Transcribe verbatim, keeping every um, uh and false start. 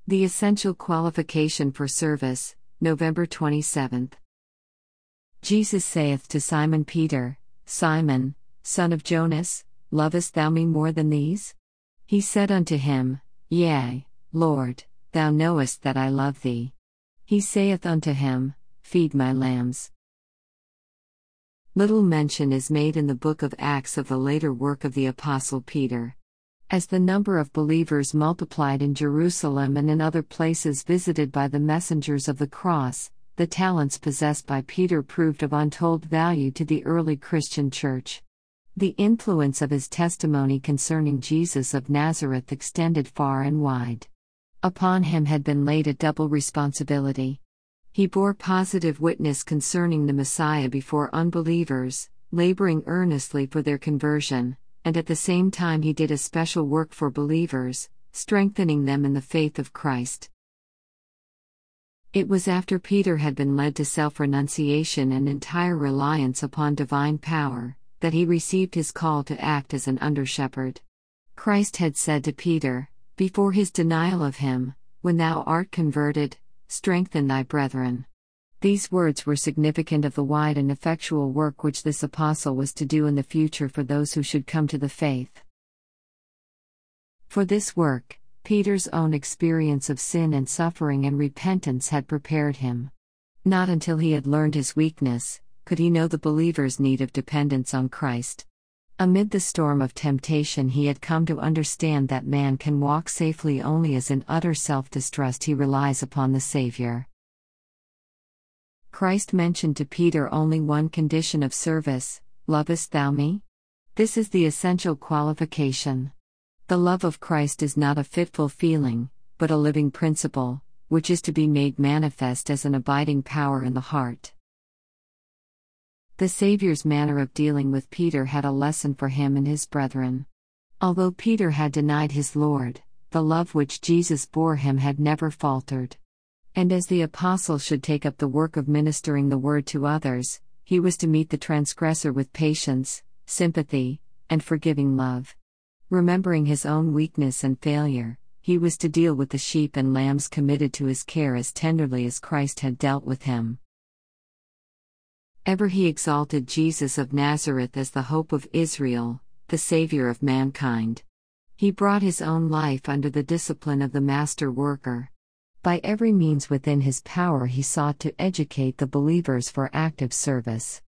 The Essential Qualification for Service, November twenty-seventh. Jesus saith to Simon Peter, Simon, son of Jonas, lovest thou me more than these? He said unto him, Yea, Lord, thou knowest that I love thee. He saith unto him, Feed my lambs. Little mention is made in the book of Acts of the later work of the Apostle Peter. As the number of believers multiplied in Jerusalem and in other places visited by the messengers of the cross, the talents possessed by Peter proved of untold value to the early Christian church. The influence of his testimony concerning Jesus of Nazareth extended far and wide. Upon him had been laid a double responsibility. He bore positive witness concerning the Messiah before unbelievers, laboring earnestly for their conversion, and at the same time he did a special work for believers, strengthening them in the faith of Christ. It was after Peter had been led to self-renunciation and entire reliance upon divine power, that he received his call to act as an under-shepherd. Christ had said to Peter, before his denial of him, When thou art converted, strengthen thy brethren. These words were significant of the wide and effectual work which this apostle was to do in the future for those who should come to the faith. For this work, Peter's own experience of sin and suffering and repentance had prepared him. Not until he had learned his weakness, could he know the believer's need of dependence on Christ. Amid the storm of temptation he had come to understand that man can walk safely only as in utter self-distrust he relies upon the Savior. Christ mentioned to Peter only one condition of service, Lovest thou me? This is the essential qualification. The love of Christ is not a fitful feeling, but a living principle, which is to be made manifest as an abiding power in the heart. The Savior's manner of dealing with Peter had a lesson for him and his brethren. Although Peter had denied his Lord, the love which Jesus bore him had never faltered. And as the apostle should take up the work of ministering the word to others, he was to meet the transgressor with patience, sympathy, and forgiving love. Remembering his own weakness and failure, he was to deal with the sheep and lambs committed to his care as tenderly as Christ had dealt with him. Ever he exalted Jesus of Nazareth as the hope of Israel, the Savior of mankind. He brought his own life under the discipline of the master worker. By every means within his power he sought to educate the believers for active service.